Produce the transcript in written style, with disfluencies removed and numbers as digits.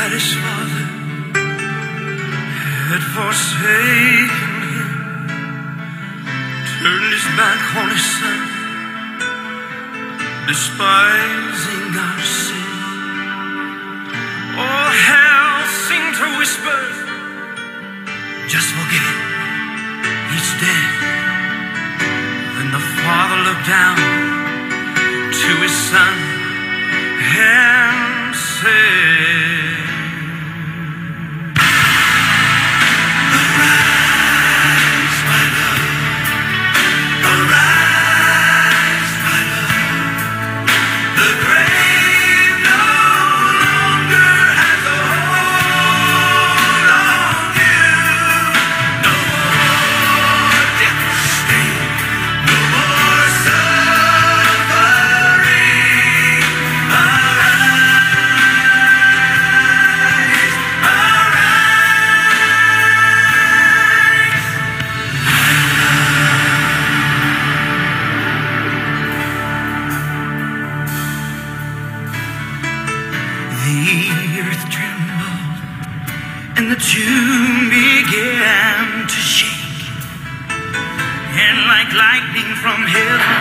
that his father had forsaken him, turned his back on his son, despising our sin. All hell seemed to whisper, just forget it, he's dead. Then the father looked down to his son and said, "Arise, my love, arise, my love. The grave no longer has a hold on you. No more death stain, no more suffering. Arise, The earth trembled and the tomb began to shake, and like lightning from heaven